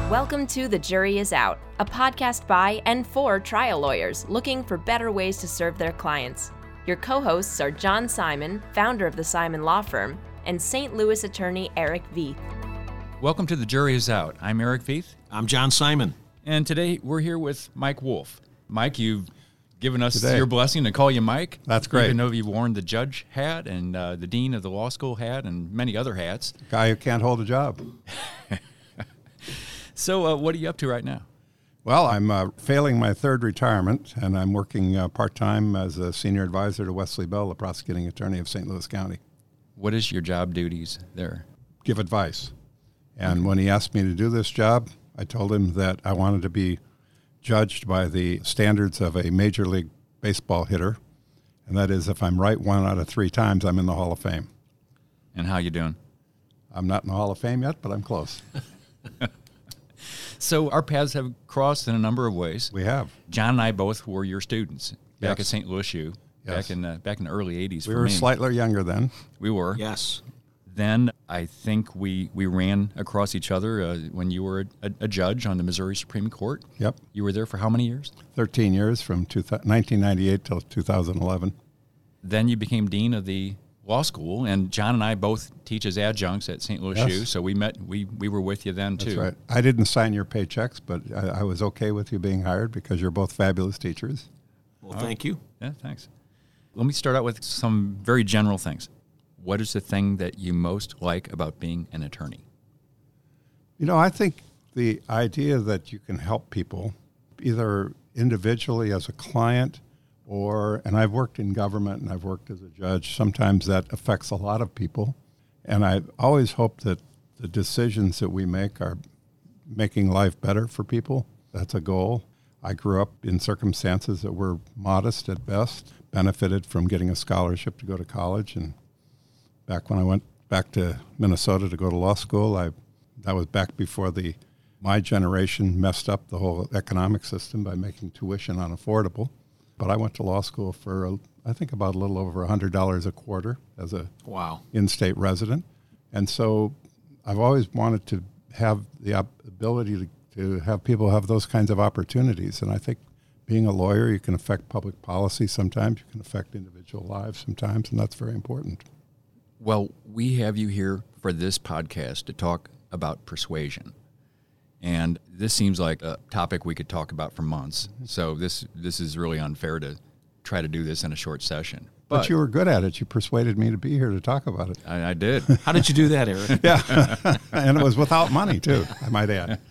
Welcome to The Jury is Out, a podcast by and for trial lawyers looking for better ways to serve their clients. Your co-hosts are John Simon, founder of the Simon Law Firm, and St. Louis attorney Eric Veith. Welcome to The Jury is Out. I'm Eric Veith. I'm John Simon. And today we're here with Mike Wolf. Mike, you've given us Today. your blessing to call you Mike. That's great. Even though you've worn the judge hat and the dean of the law school hat and many other hats. Guy who can't hold a job. So what are you up to right now? Well, I'm failing my third retirement, and I'm working part-time as a senior advisor to Wesley Bell, the prosecuting attorney of St. Louis County. What is your job duties there? Give advice. And when he asked me to do this job, I told him that I wanted to be judged by the standards of a Major League Baseball hitter, and that is if I'm right 1 out of 3 times, I'm in the Hall of Fame. And how you doing? I'm not in the Hall of Fame yet, but I'm close. So our paths have crossed in a number of ways. We have. John and I both were your students back Yes. at St. Louis U, Yes. back in the early 80s We for were me. slightly younger then. We were. Yes. Then I think we ran across each other when you were a judge on the Missouri Supreme Court. Yep. You were there for how many years? 13 years from 1998 till 2011. Then you became dean of the law school, and John and I both teach as adjuncts at St. Louis Yes. U, so we met. We were with you then, That's too. right. I didn't sign your paychecks, but I was okay with you being hired because you're both fabulous teachers. Well, thank you. Yeah, thanks. Let me start out with some very general things. What is the thing that you most like about being an attorney? You know, I think the idea that you can help people either individually as a client and I've worked in government and I've worked as a judge. Sometimes that affects a lot of people. And I always hope that the decisions that we make are making life better for people. That's a goal. I grew up in circumstances that were modest at best, benefited from getting a scholarship to go to college. And back when I went back to Minnesota to go to law school, that was back before my generation messed up the whole economic system by making tuition unaffordable. But I went to law school for, I think, about a little over $100 a quarter as a Wow. in-state resident. And so I've always wanted to have the ability to have people have those kinds of opportunities. And I think being a lawyer, you can affect public policy sometimes, you can affect individual lives sometimes, and that's very important. Well, we have you here for this podcast to talk about persuasion. And this seems like a topic we could talk about for months. So this is really unfair to try to do this in a short session. But you were good at it. You persuaded me to be here to talk about it. I did. How did you do that, Eric? Yeah, and it was without money, too, I might add.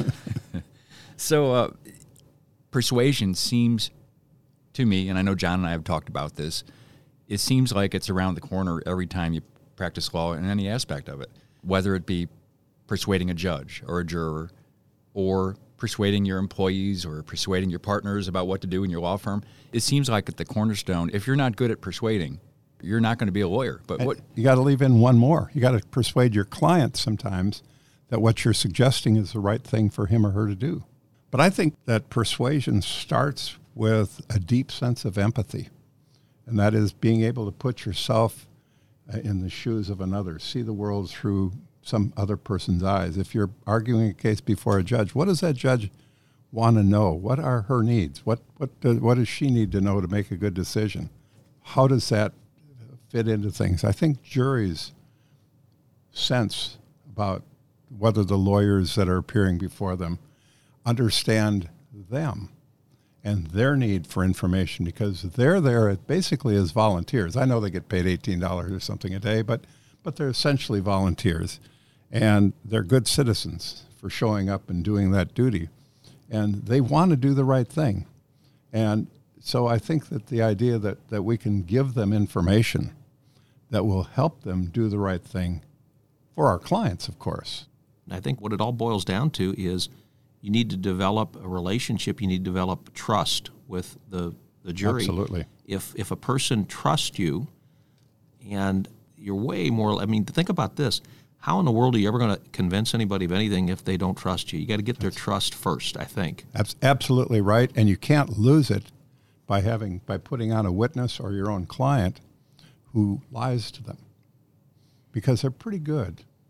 So persuasion seems to me, and I know John and I have talked about this, it seems like it's around the corner every time you practice law in any aspect of it, whether it be persuading a judge or a juror or persuading your employees or persuading your partners about what to do in your law firm. It seems like at the cornerstone, if you're not good at persuading, you're not going to be a lawyer. But what You got to leave in one more. You got to persuade your client sometimes that what you're suggesting is the right thing for him or her to do. But I think that persuasion starts with a deep sense of empathy, and that is being able to put yourself in the shoes of another, see the world through some other person's eyes. If you're arguing a case before a judge, what does that judge want to know? What are her needs? What does she need to know to make a good decision? How does that fit into things? I think juries sense about whether the lawyers that are appearing before them understand them and their need for information, because they're there basically as volunteers. I know they get paid $18 or something a day, but they're essentially volunteers. And they're good citizens for showing up and doing that duty. And they want to do the right thing. And so I think that the idea that we can give them information that will help them do the right thing for our clients, of course. I think what it all boils down to is you need to develop a relationship. You need to develop trust with the jury. Absolutely. If a person trusts you and you're way more, think about this. How in the world are you ever going to convince anybody of anything if they don't trust you? You got to get their trust first, I think. That's absolutely right, and you can't lose it by putting on a witness or your own client who lies to them, because they're pretty good.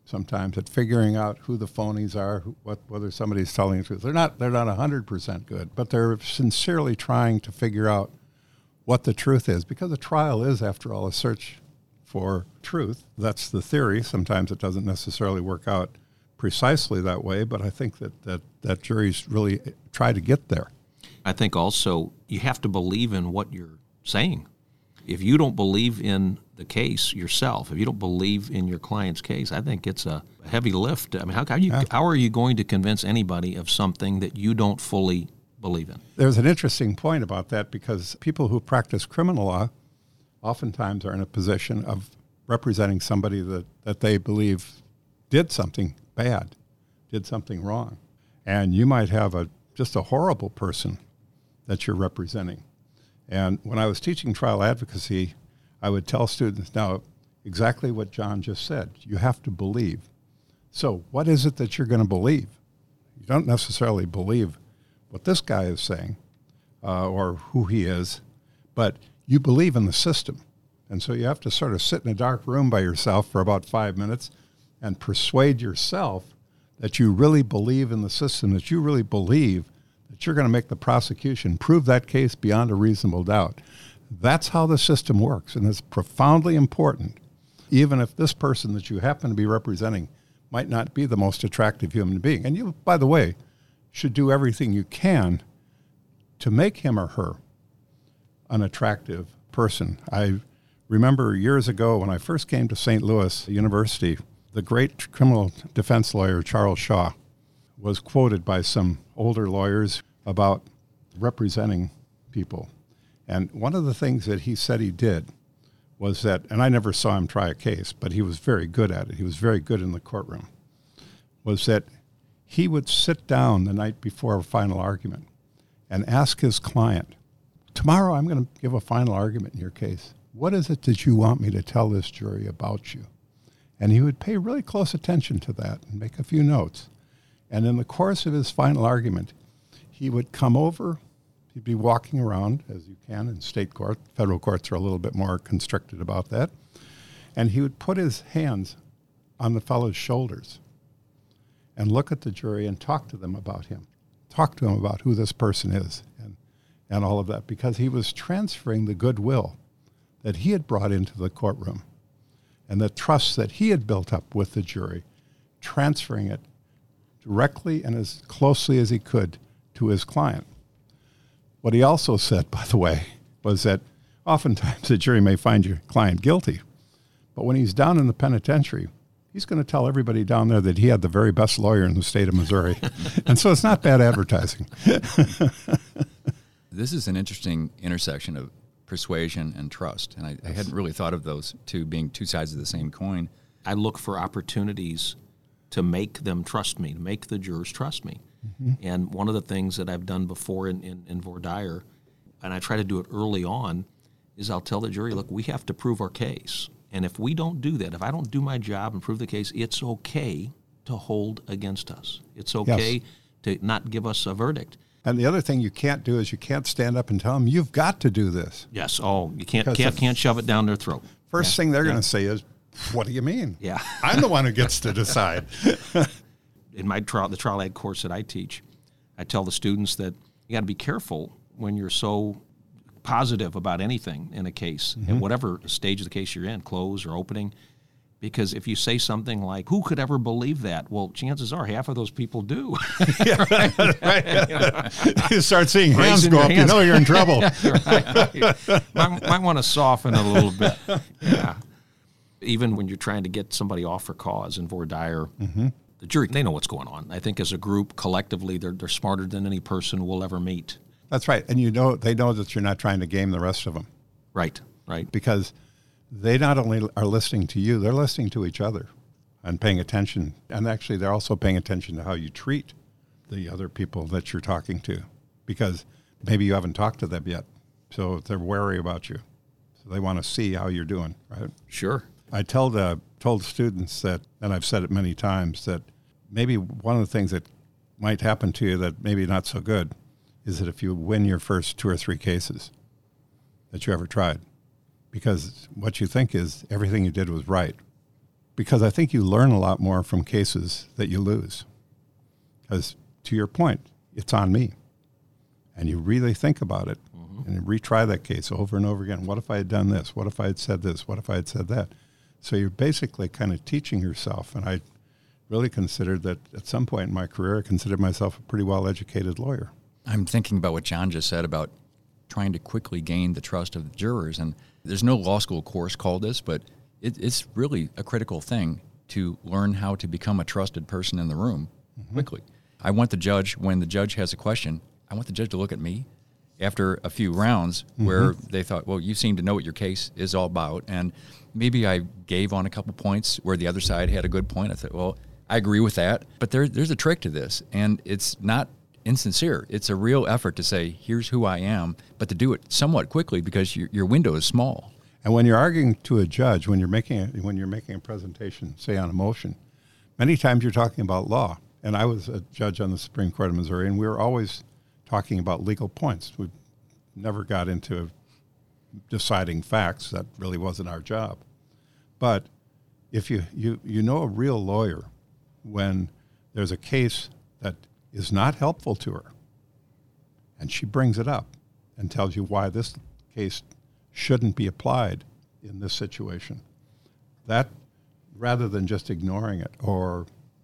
sometimes at figuring out who the phonies are, whether somebody's telling the truth. They're not 100% good, but they're sincerely trying to figure out what the truth is, because a trial is, after all, a search for truth. That's the theory. Sometimes it doesn't necessarily work out precisely that way, but I think that juries really try to get there. I think also you have to believe in what you're saying. If you don't believe in the case yourself, if you don't believe in your client's case, I think it's a heavy lift. I mean, how are you going to convince anybody of something that you don't fully believe in? There's an interesting point about that, because people who practice criminal law oftentimes are in a position of representing somebody that they believe did something bad, did something wrong. And you might have just a horrible person that you're representing. And when I was teaching trial advocacy, I would tell students, now, exactly what John just said. You have to believe. So what is it that you're going to believe? You don't necessarily believe what this guy is saying or who he is, but you believe in the system. And so you have to sort of sit in a dark room by yourself for about 5 minutes and persuade yourself that you really believe in the system, that you really believe that you're going to make the prosecution prove that case beyond a reasonable doubt. That's how the system works, and it's profoundly important, even if this person that you happen to be representing might not be the most attractive human being. And you, by the way, should do everything you can to make him or her an attractive person. I remember years ago when I first came to St. Louis University, the great criminal defense lawyer Charles Shaw was quoted by some older lawyers about representing people. And one of the things that he said he did was that, and I never saw him try a case, but he was very good at it. He was very good in the courtroom, was that he would sit down the night before a final argument and ask his client, tomorrow I'm going to give a final argument in your case. What is it that you want me to tell this jury about you? And he would pay really close attention to that and make a few notes. And in the course of his final argument, he would come over. He'd be walking around, as you can in state court. Federal courts are a little bit more constricted about that. And he would put his hands on the fellow's shoulders and look at the jury and talk to them about him, talk to them about who this person is and all of that, because he was transferring the goodwill that he had brought into the courtroom and the trust that he had built up with the jury, transferring it directly and as closely as he could to his client. What he also said, by the way, was that oftentimes the jury may find your client guilty, but when he's down in the penitentiary, he's going to tell everybody down there that he had the very best lawyer in the state of Missouri. And so it's not bad advertising. This is an interesting intersection of persuasion and trust, and I hadn't really thought of those two being two sides of the same coin. I look for opportunities to make them trust me, to make the jurors trust me. Mm-hmm. And one of the things that I've done before in voir dire, and I try to do it early on, is I'll tell the jury, look, we have to prove our case. And if we don't do that, if I don't do my job and prove the case, it's okay to hold against us. It's okay to not give us a verdict. And the other thing you can't do is you can't stand up and tell them, you've got to do this. Yes. Oh, you can't shove it down their throat. First thing they're going to say is, what do you mean? Yeah. I'm the one who gets to decide. In my the trial ad course that I teach, I tell the students that you got to be careful when you're so positive about anything in a case, mm-hmm. in whatever stage of the case you're in, close or opening, because if you say something like, who could ever believe that? Well, chances are half of those people do. Right. You start seeing hands go up, you know you're in trouble. Right. Might want to soften a little bit. Yeah. Even when you're trying to get somebody off for cause in voir dire, mm-hmm. the jury, they know what's going on. I think as a group, collectively, they're smarter than any person we'll ever meet. That's right. And they know that you're not trying to game the rest of them. Right. Because they not only are listening to you, they're listening to each other and paying attention. And actually, they're also paying attention to how you treat the other people that you're talking to, because maybe you haven't talked to them yet. So they're wary about you. So they want to see how you're doing, right? Sure. I told students that, and I've said it many times, that maybe one of the things that might happen to you that maybe not so good is that if you win your first 2 or 3 cases that you ever tried, because what you think is everything you did was right, because I think you learn a lot more from cases that you lose. Because to your point, it's on me. And you really think about it and you retry that case over and over again. What if I had done this? What if I had said this? What if I had said that? So you're basically kind of teaching yourself. And I really considered that at some point in my career, I considered myself a pretty well-educated lawyer. I'm thinking about what John just said about trying to quickly gain the trust of the jurors. And there's no law school course called this, but it's really a critical thing to learn how to become a trusted person in the room quickly. I want the judge, when the judge has a question, I want the judge to look at me after a few rounds where they thought, well, you seem to know what your case is all about. And maybe I gave on a couple points where the other side had a good point. I thought, well, I agree with that. But there's a trick to this, and it's not insincere. It's a real effort to say, here's who I am, but to do it somewhat quickly because your window is small. And when you're arguing to a judge, when you're making a presentation, say on a motion, many times you're talking about law. And I was a judge on the Supreme Court of Missouri, and we were always talking about legal points. We never got into deciding facts. That really wasn't our job. But if you know a real lawyer when there's a case that is not helpful to her, and she brings it up and tells you why this case shouldn't be applied in this situation, that rather than just ignoring it or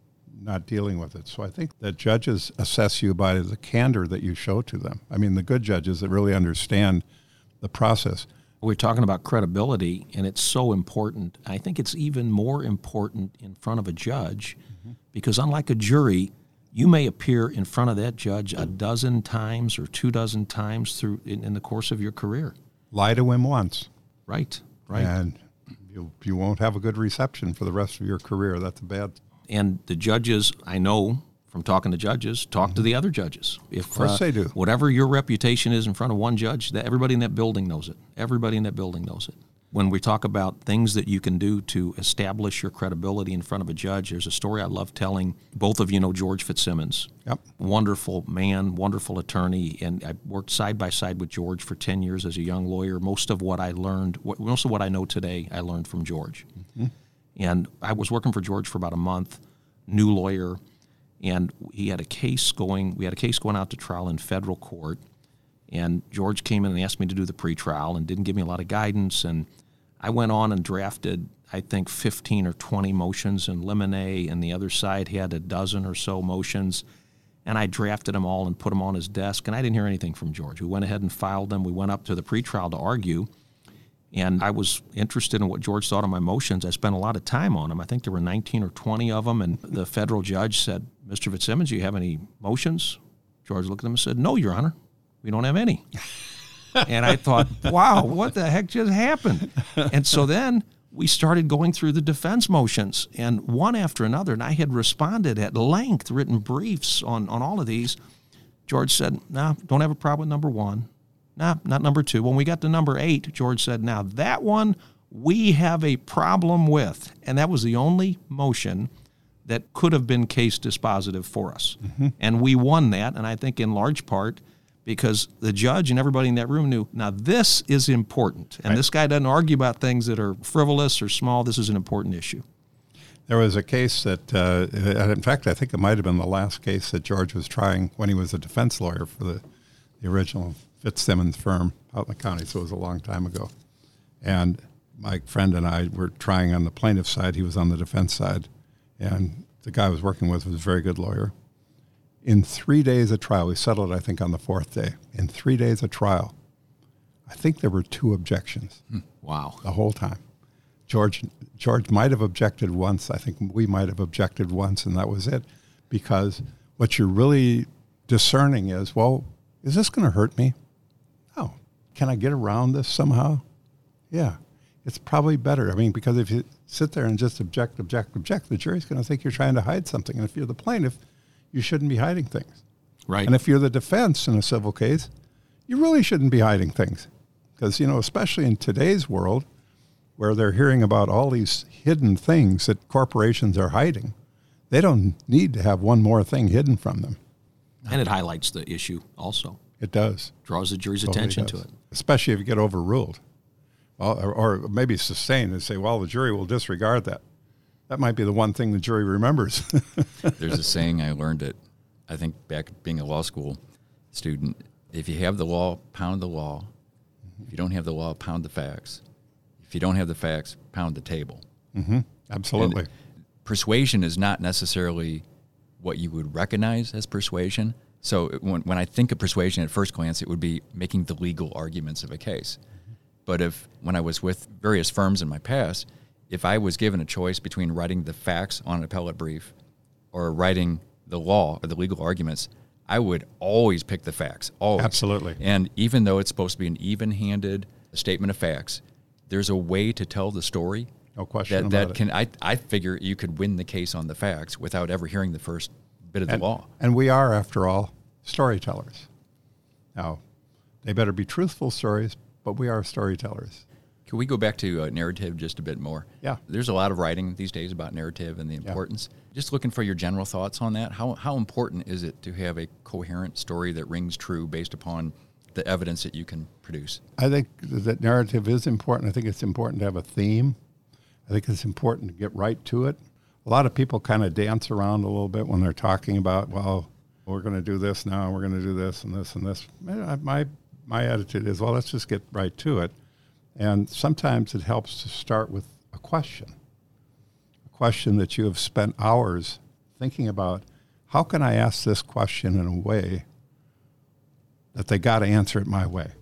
not dealing with it. So I think that judges assess you by the candor that you show to them. I mean, the good judges that really understand the process. We're talking about credibility, and it's so important. I think it's even more important in front of a judge because unlike a jury, you may appear in front of that judge a dozen times or 24 times through in the course of your career. Lie to him once. Right. And you won't have a good reception for the rest of your career. That's bad. And the judges, I know from talking to judges, talk to the other judges. If, of course they do. Whatever your reputation is in front of one judge, that everybody in that building knows it. Everybody in that building knows it. When we talk about things that you can do to establish your credibility in front of a judge, there's a story I love telling. Both of you know George Fitzsimmons. Yep. Wonderful man, wonderful attorney, and I worked side by side with George for 10 years as a young lawyer. Most of what I know today, I learned from George. And I was working for George for about a month, new lawyer, and we had a case going out to trial in federal court. And George came in and asked me to do the pretrial and didn't give me a lot of guidance. And I went on and drafted, I think, 15 or 20 motions in limine, and the other side had a dozen or so motions. And I drafted them all and put them on his desk, and I didn't hear anything from George. We went ahead and filed them. We went up to the pretrial to argue. And I was interested in what George thought of my motions. I spent a lot of time on them. I think there were 19 or 20 of them. And the federal judge said, Mr. Fitzsimmons, do you have any motions? George looked at him and said, no, Your Honor, we don't have any. And I thought, wow, what the heck just happened? And so then we started going through the defense motions, and one after another. And I had responded at length, written briefs on all of these. George said, no, don't have a problem with number 1. No, not number 2. When we got to number 8, George said, now that one we have a problem with. And that was the only motion that could have been case dispositive for us. And we won that, and I think in large part because the judge and everybody in that room knew, now this is important. And This guy doesn't argue about things that are frivolous or small. This is an important issue. There was a case that, in fact, I think it might have been the last case that George was trying when he was a defense lawyer for the original Fitzsimmons firm out in the county, so it was a long time ago. And my friend and I were trying on the plaintiff's side. He was on the defense side. And the guy I was working with was a very good lawyer. In 3 days of trial, we settled, I think, on the 4th day. In 3 days of trial, I think there were 2 objections. Wow. The whole time. George might have objected once. I think we might have objected once, and that was it. Because what you're really discerning is, well, is this going to hurt me? No. Can I get around this somehow? Yeah. It's probably better. I mean, because if you sit there and just object, the jury's going to think you're trying to hide something. And if you're the plaintiff, you shouldn't be hiding things. Right. And if you're the defense in a civil case, you really shouldn't be hiding things. Because, especially in today's world where they're hearing about all these hidden things that corporations are hiding, they don't need to have one more thing hidden from them. And it highlights the issue also. It does. Draws the jury's attention to it. Especially if you get overruled. Or maybe sustained and say, well, the jury will disregard that. That might be the one thing the jury remembers. There's a saying I learned it, I think, back being a law school student. If you have the law, pound the law. If you don't have the law, pound the facts. If you don't have the facts, pound the table. Mm-hmm. Absolutely. And persuasion is not necessarily what you would recognize as persuasion. So when I think of persuasion at first glance, it would be making the legal arguments of a case. But when I was with various firms in my past, if I was given a choice between writing the facts on an appellate brief or writing the law or the legal arguments, I would always pick the facts, always. Absolutely. And even though it's supposed to be an even-handed statement of facts, there's a way to tell the story. No question about it. I figure you could win the case on the facts without ever hearing the first bit of the law. And we are, after all, storytellers. Now, they better be truthful stories, but we are storytellers. Can we go back to narrative just a bit more? Yeah. There's a lot of writing these days about narrative and the importance. Yeah. Just looking for your general thoughts on that. How important is it to have a coherent story that rings true based upon the evidence that you can produce? I think that narrative is important. I think it's important to have a theme. I think it's important to get right to it. A lot of people kind of dance around a little bit when they're talking about, well, we're going to do this now, we're going to do this and this and this. My attitude is, well, let's just get right to it. And sometimes it helps to start with a question that you have spent hours thinking about. How can I ask this question in a way that they got to answer it my way,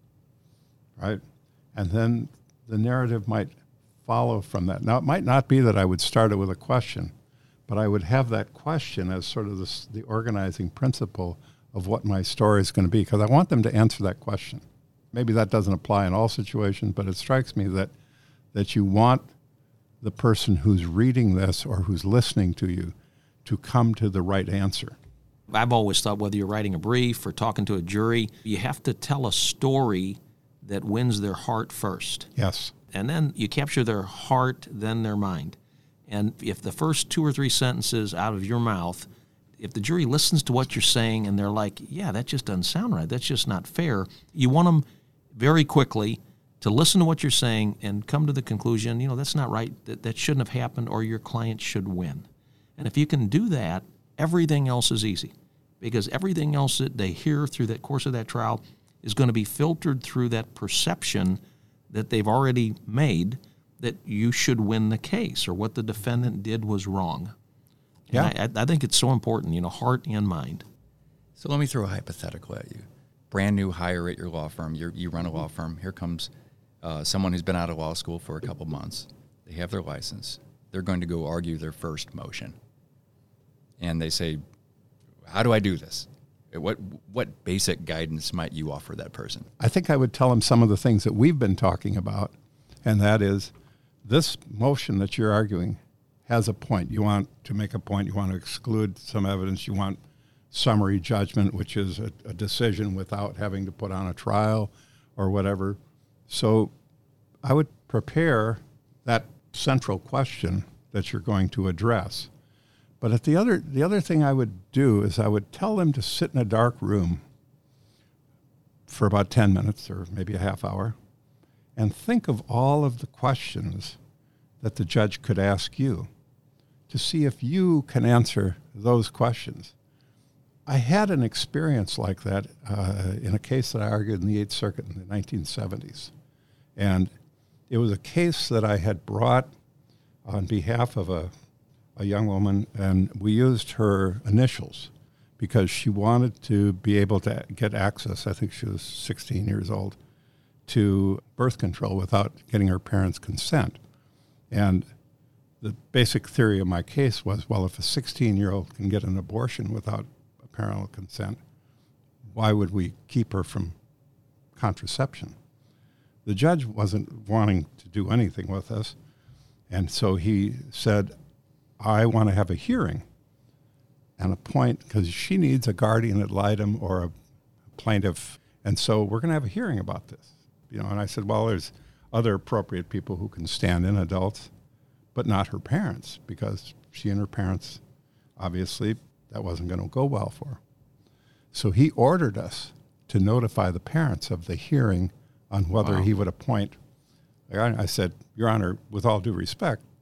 right? And then the narrative might follow from that. Now, it might not be that I would start it with a question, but I would have that question as sort of the organizing principle of what my story is going to be, because I want them to answer that question. Maybe that doesn't apply in all situations, but it strikes me that you want the person who's reading this or who's listening to you to come to the right answer. I've always thought whether you're writing a brief or talking to a jury, you have to tell a story that wins their heart first. Yes. And then you capture their heart, then their mind. And if the first 2 or 3 sentences out of your mouth, if the jury listens to what you're saying and they're like, yeah, that just doesn't sound right, that's just not fair, you want them very quickly to listen to what you're saying and come to the conclusion, that's not right, that shouldn't have happened, or your client should win. And if you can do that, everything else is easy, because everything else that they hear through that course of that trial is going to be filtered through that perception that they've already made that you should win the case or what the defendant did was wrong. Yeah. And I think it's so important, heart and mind. So let me throw a hypothetical at you. Brand new hire at your law firm. You run a law firm. Here comes someone who's been out of law school for a couple months. They have their license. They're going to go argue their first motion. And they say, how do I do this? What basic guidance might you offer that person? I think I would tell them some of the things that we've been talking about, and that is this motion that you're arguing has a point. You want to make a point. You want to exclude some evidence. You want summary judgment, which is a decision without having to put on a trial or whatever. So I would prepare that central question that you're going to address. But the other thing I would do is I would tell them to sit in a dark room for about 10 minutes or maybe a half hour and think of all of the questions that the judge could ask you to see if you can answer those questions. I had an experience like that in a case that I argued in the Eighth Circuit in the 1970s. And it was a case that I had brought on behalf of a young woman, and we used her initials because she wanted to be able to get access, I think she was 16 years old, to birth control without getting her parents' consent. And the basic theory of my case was, well, if a 16-year-old can get an abortion without parental consent, why would we keep her from contraception? The judge wasn't wanting to do anything with us, and so he said, I want to have a hearing and appoint, because she needs a guardian ad litem or a plaintiff, and so we're going to have a hearing about this. And I said, well, there's other appropriate people who can stand in, adults, but not her parents, because she and her parents, obviously, that wasn't going to go well for her. So he ordered us to notify the parents of the hearing on whether he would appoint. I said, Your Honor, with all due respect,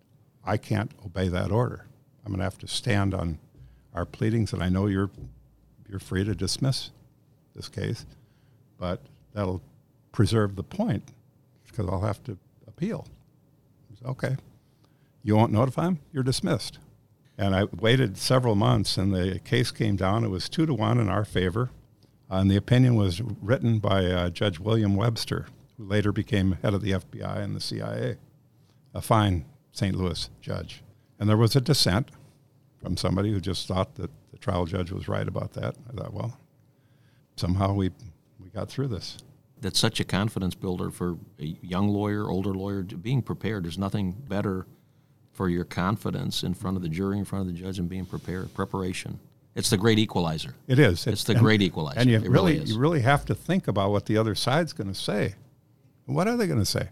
I can't obey that order. I'm going to have to stand on our pleadings, and I know you're free to dismiss this case, but that'll preserve the point because I'll have to appeal. Okay. You won't notify him? You're dismissed. And I waited several months, and the case came down. It was 2-1 in our favor, and the opinion was written by Judge William Webster, who later became head of the FBI and the CIA, a fine St. Louis judge. And there was a dissent from somebody who just thought that the trial judge was right about that. I thought, well, somehow we got through this. That's such a confidence builder for a young lawyer, older lawyer. Being prepared, there's nothing better for your confidence in front of the jury, in front of the judge, and being prepared. Preparation. It's the great equalizer. It is. It's the great equalizer. And you you really have to think about what the other side's going to say. What are they going to say?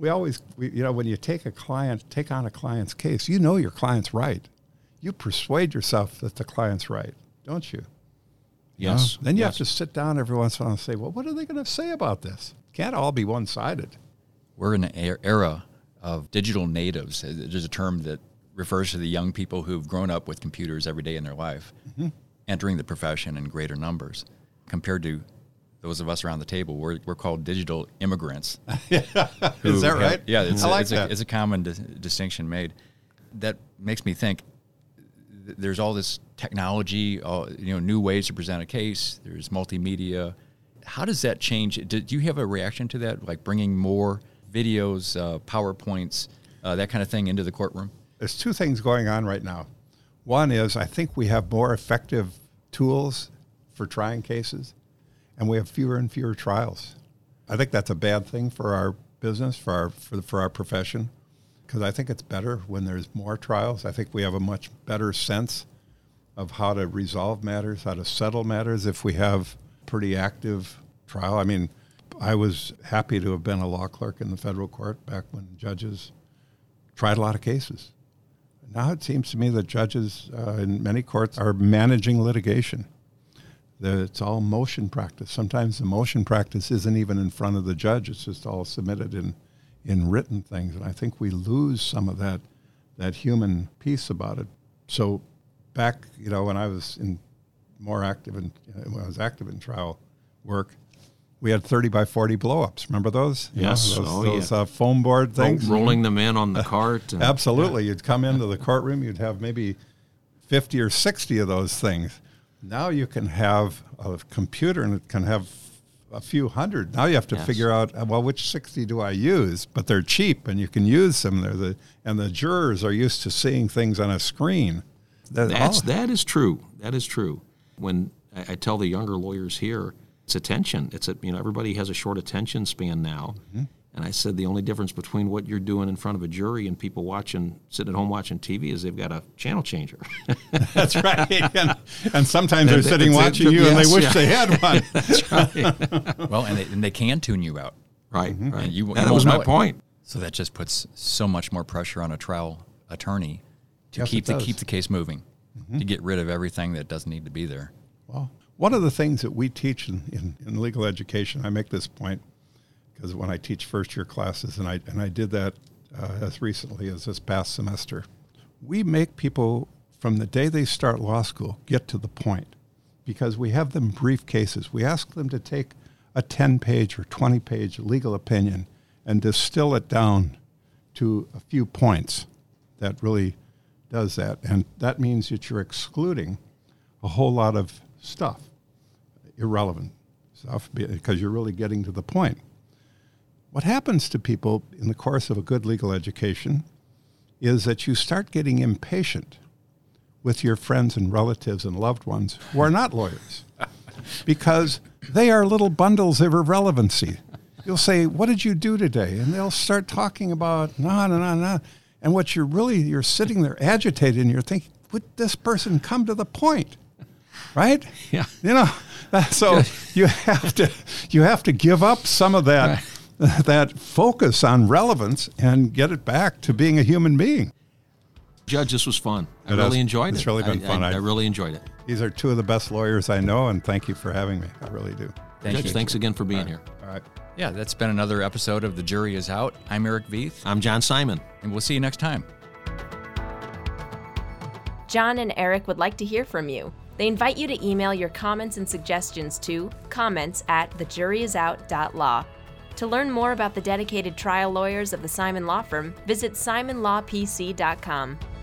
When you take on a client's case, you know your client's right. You persuade yourself that the client's right, don't you? Yes. Then you have to sit down every once in a while and say, well, what are they going to say about this? It can't all be one-sided. We're in an era of digital natives. There's a term that refers to the young people who've grown up with computers every day in their life, entering the profession in greater numbers. Compared to those of us around the table, we're called digital immigrants. Is that right? Yeah, it's a common distinction made. That makes me think there's all this technology, new ways to present a case. There's multimedia. How does that change? Do you have a reaction to that, like bringing more videos, PowerPoints, that kind of thing into the courtroom? There's two things going on right now. One is I think we have more effective tools for trying cases, and we have fewer and fewer trials. I think that's a bad thing for our business, for our profession, because I think it's better when there's more trials. I think we have a much better sense of how to resolve matters, how to settle matters if we have pretty active trial. I mean, I was happy to have been a law clerk in the federal court back when judges tried a lot of cases. Now it seems to me that judges in many courts are managing litigation. It's all motion practice. Sometimes the motion practice isn't even in front of the judge. It's just all submitted in written things. And I think we lose some of that human piece about it. So back, when I was active in trial work, we had 30 by 40 blow-ups. Remember those? Yes. Those foam board things. Rolling them in on the cart. Absolutely. You'd come into the courtroom, you'd have maybe 50 or 60 of those things. Now you can have a computer and it can have a few hundred. Now you have to figure out, which 60 do I use? But they're cheap and you can use them. And the jurors are used to seeing things on a screen. That is true. That is true. When I tell the younger lawyers here, it's attention. Everybody has a short attention span now. Mm-hmm. And I said the only difference between what you're doing in front of a jury and people sitting at home watching TV is they've got a channel changer. That's right. And sometimes they're sitting watching you and they wish they had one. That's right. Well, and they can tune you out. Right. Mm-hmm. Right. That was my point. So that just puts so much more pressure on a trial attorney to keep the case moving, to get rid of everything that doesn't need to be there. Well, one of the things that we teach in legal education, I make this point because when I teach first-year classes, and I did that as recently as this past semester, we make people, from the day they start law school, get to the point because we have them brief cases. We ask them to take a 10-page or 20-page legal opinion and distill it down to a few points that really does that. And that means that you're excluding a whole lot of stuff, irrelevant stuff, because you're really getting to the point. What happens to people in the course of a good legal education is that you start getting impatient with your friends and relatives and loved ones who are not lawyers because they are little bundles of irrelevancy. You'll say, what did you do today? And they'll start talking about on and on and on. And what you're sitting there agitated and you're thinking, would this person come to the point? Right? Yeah. So you have to give up some of that that focus on relevance and get it back to being a human being. Judge, this was fun. I really enjoyed it. It's really been fun. I really enjoyed it. These are two of the best lawyers I know, and thank you for having me. I really do. Judge, thanks again for being here. All right. Yeah, that's been another episode of The Jury is Out. I'm Eric Veith. I'm John Simon. And we'll see you next time. John and Eric would like to hear from you. They invite you to email your comments and suggestions to comments@thejuryisout.law. To learn more about the dedicated trial lawyers of the Simon Law Firm, visit simonlawpc.com.